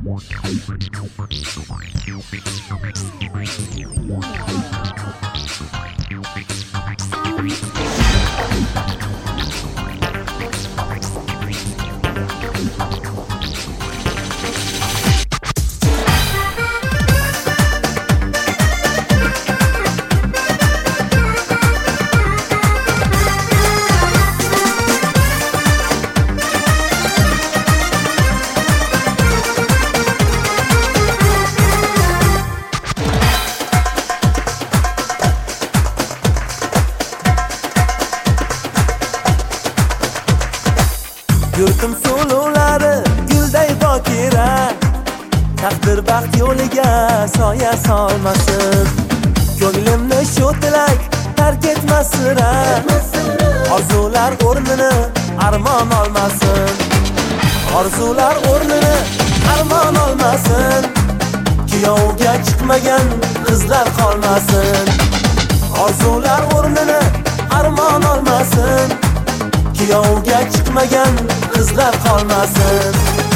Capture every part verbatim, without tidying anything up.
Yurtim suluvlari gulday bokira, taqdir baxt yo'liga soya solmasin. Ko'nglimni shu tilak tark etmasin. Orzular o'rnini armon olmasin. Orzular o'rnini armon olmasin. Kuyovga chiqmagan qizlar qolmasin. Orzular o'rnini armon olmasin. Kuyovga chiqmagan qizlar qolmasin.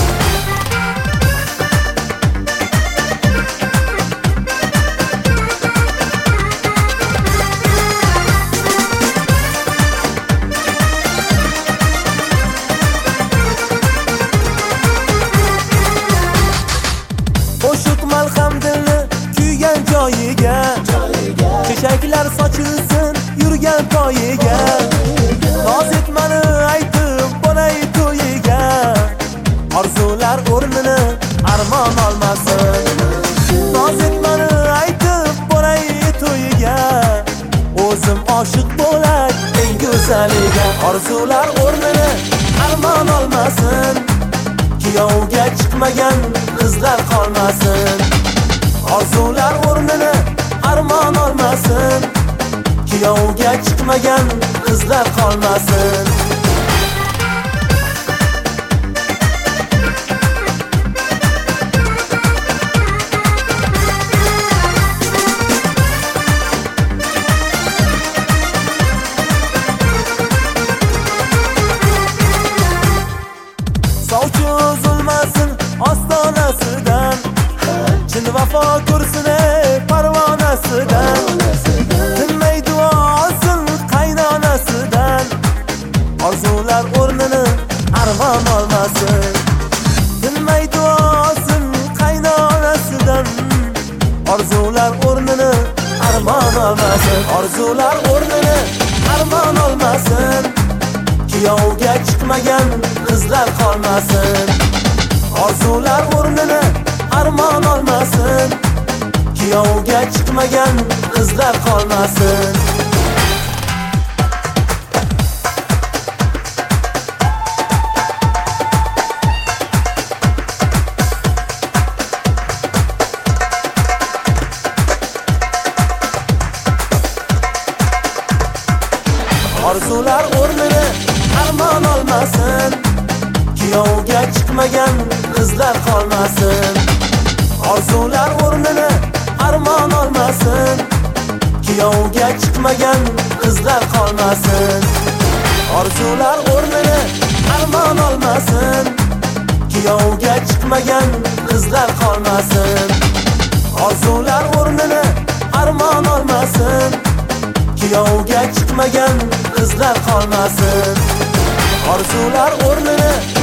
Qo'shiq malham dilni kuygan joyiga, chechaklar sochilsin yurgan poyiga. Noz etmani aytib bo'lay to'yiga, orzular o'rnini armon olmasin. Noz etmani aytib bo'lay to'yiga, o'zim oshiq bo'lay eng go'zaliga. Orzular o'rnini armon olmasin. Kuyovga chiqmagan qizlar qolmasin. Orzular o'rnini armon olmasin. Kuyovga chiqmagan qizlar qolmasin. Sovchi uzilmasin ostonasidan, chin vafo ko'rsin parvonasidan. Tinmay duo olsin qaynonasidan, orzular o'rnini armon olmasin. Tinmay duo olsin qaynonasidan, orzular o'rnini armon olmasin. Orzular o'rnini armon olmasin. Kuyovga chiqmagan qizlar qolmasin. Orzular o'rnini armon olmasin. Kuyovga chiqmagan qizlar qolmasin. Orzular o'rnini armon olmasin. Kuyovga chiqmagan qizlar qolmasin. Orzular o'rnini armon olmasin. Kuyovga chiqmagan qizlar qolmasin. Orzular o'rnini armon olmasin. Kuyovga chiqmagan qizlar qolmasin. Orzular o'rnini armon olmasin. Kuyovga chiqmagan qizlar qolmasin. Orzular o'rnini